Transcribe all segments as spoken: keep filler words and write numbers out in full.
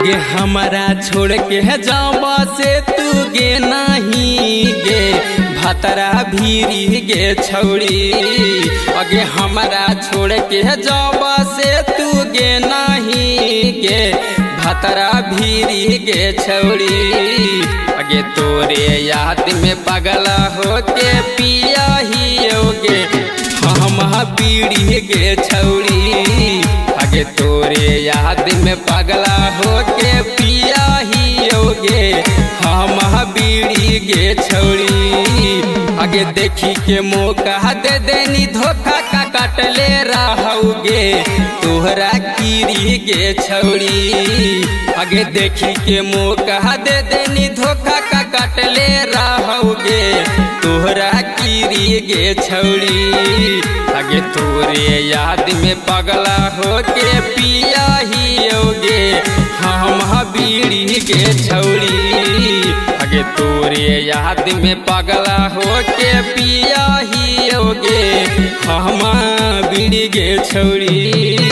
गे हमारा छोड़ के जावा से तू गे नहीं गे भतरा भीरी गे छौड़ी। अगे हमारा छोड़ के जावा से तू गे नहीं गे भतरा भीरी गे छौड़ी। अगे तोरे याद में पगला हो के पिया ही होगे हम बीड़ी गे छौड़ी। अगे तोरे याद में पगला हो के पिया ही होगे हम बीड़ी गे छौड़ी। आगे देखी के मौका दे देनी धोखा का काटले रहोगे तोहरा कीरी गे छौड़ी। आगे देखी के मौका दे देनी धोखा का काटले रहोगे तोहरा कीरी गे छौड़ी। आगे तोरे याद में पगला हो के पिया ही होगे हम बीड़ी गे छौड़ी। आगे तोरे याद में पगला हो के पिया ही होगे हम बीड़ी गे छौड़ी।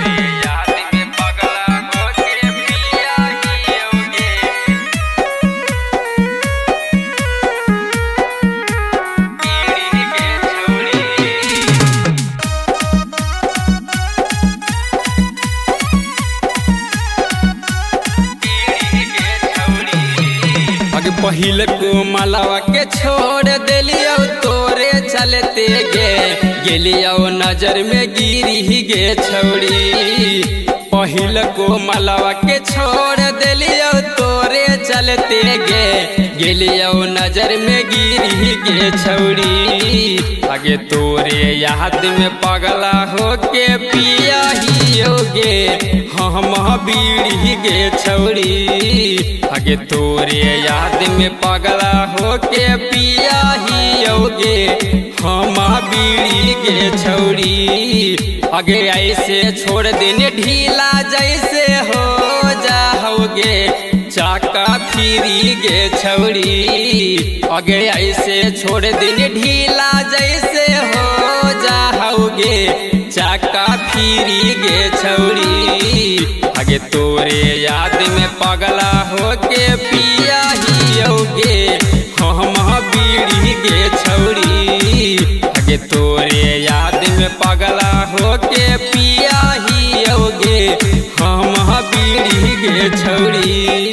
पहले को मलावा के छोड़ दिलियो तोरे चलते गे गेलियो नजर में गिरी गे छौड़ी। पहले को मलावा के छोड़ दिलियो तोरे चलते गे गेलियो नजर में गिरी गे छौड़ी। आगे तोरे याद में पगला हो के पिया ही होगे हम बीड़ी गे छौड़ी। आगे तोरे याद में पगला हो के पिया ही होगे हम बीड़ी गे छौड़ी। आगे ऐसे छोड़ देने ढीला जैसे हो जाओगे चाका फिरी गे छौड़ी। आगे ऐसे छोड़ देने ढीला जैसे हो जाओगे चाका फिरी गे छौड़ी। आगे तोरे याद में पगला हो के पिया ही होगे हम बीड़ी गे छौड़ी। आगे तोरे याद में पगला हो के पिया ही होगे हम बीड़ी गे छौड़ी।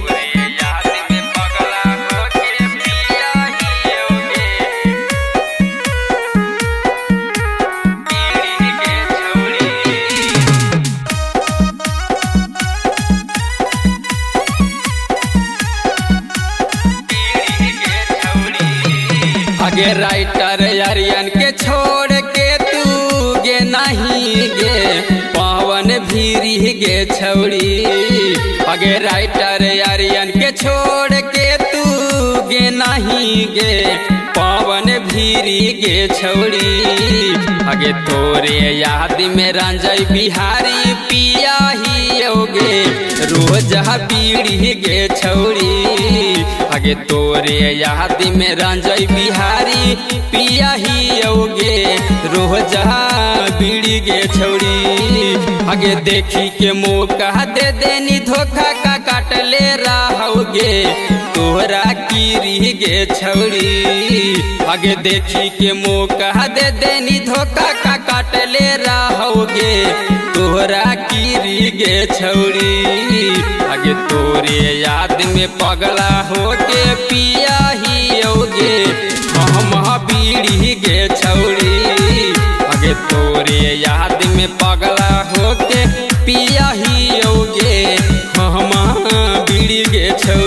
आगे राइटर अरियन के छोड़ के तू गे नहीं गे पावन भीरी गे छौड़ी। आगे राइटर अरियन के छोड़ के तू गे नहीं गे पावन भीरी गे छौड़ी। आगे तोरे याद में रंजय बिहारी पिया ही होगे रोज बीड़ी गे छौड़ी। आगे तोरे याद में रंजय बिहारी पिया ही होगे रोज बीड़ी गे छौड़ी। आगे देखी के मौका दे देनी धोखा का काटले रहोगे तोहरा कीरी गे छौड़ी। आगे देखी के मौका दे देनी धोखा का काटले रहोगे तोहरा कीरी गे छौड़ी। आगे तोरे याद में पगला हो के पिया ही होगे हम बीड़ी गे छौड़ी। आगे तोरे याद में पगला हो के पिया ही होगे हम बीड़ी गे छौड़ी।